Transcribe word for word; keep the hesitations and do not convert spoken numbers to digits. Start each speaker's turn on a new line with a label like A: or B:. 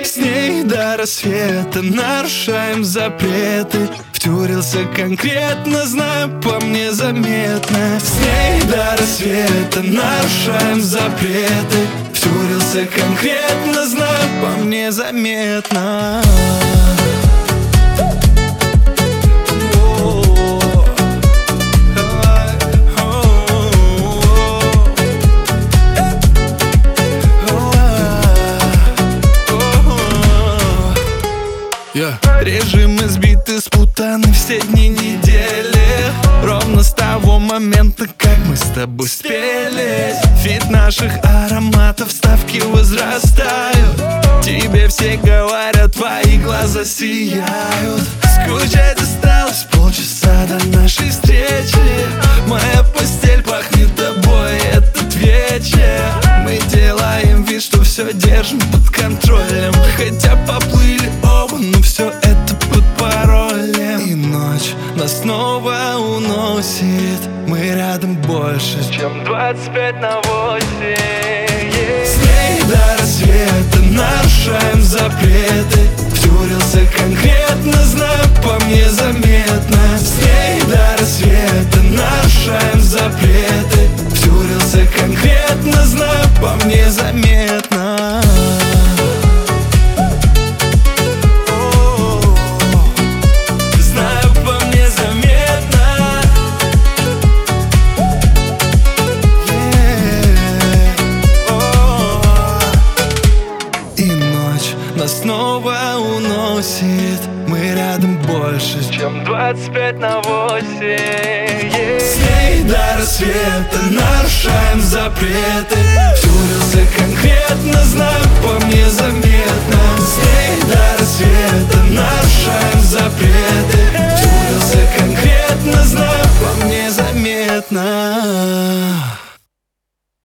A: С ней до рассвета нарушаем запреты. Втюрился конкретно, знаю, по мне заметно. С ней до рассвета нарушаем запреты. Втюрился конкретно, знаю, по мне заметно. Yeah. Режимы сбиты, спутаны все дни недели. Ровно с того момента, как мы с тобой спелись. Фит наших ароматов, ставки возрастают. Тебе все говорят, твои глаза сияют. Скучать осталось полчаса до нашей встречи. Моя постель пахнет тобой этот вечер. Мы делаем вид, что все держим под контролем. Хотя поплыли оба, но все это под паролем. И ночь нас снова уносит. Мы рядом больше, чем двадцать пять на восемь. yeah. С ней до рассвета нарушаем запреты. Втюрился конкретно, знаю, по мне заметно. С ней до рассвета нарушаем запреты. Втюрился конкретно, знаю, по мне заметно. Нас снова уносит. Мы рядом больше, чем двадцать пять на восемь. yeah. С ней до рассвета нарушаем запреты. Втюрился конкретно, знаю, по мне заметно. С ней до рассвета нарушаем запреты. Втюрился конкретно, знаю, по мне заметно.